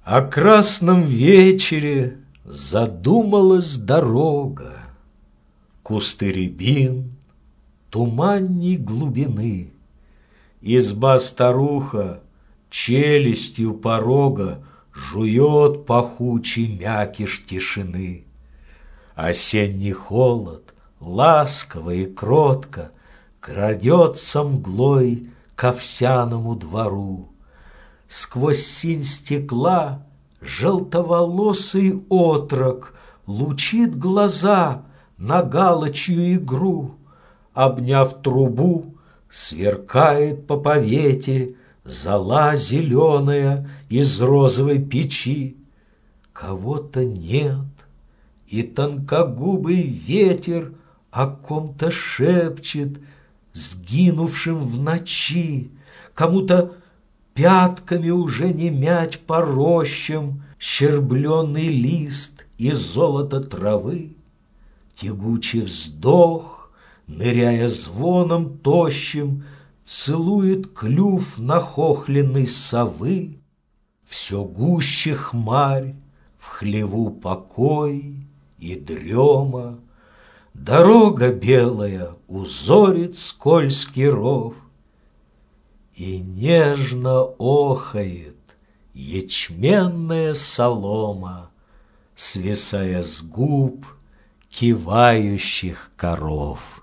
О красном вечере задумалась дорога, кусты рябин, туманней глубины. Изба-старуха челюстью порога жует пахучий мякиш тишины. Осенний холод, ласково и кротко, крадется мглой к овсяному двору. Сквозь синь стекла желтоволосый отрок лучит глаза на галочью игру. Обняв трубу, сверкает по повете зола зеленая из розовой печи. Кого-то нет, и тонкогубый ветер о ком-то шепчет, сгинувшим в ночи. Кому-то пятками уже не мять по рощам щербленный лист из золота травы. Тягучий вздох, ныряя звоном тощим, целует клюв нахохленной совы. Все гуще хмарь, в хлеву покой и дрема. Дорога белая узорит скользкий ров, и нежно охает ячменная солома, свисая с губ кивающих коров.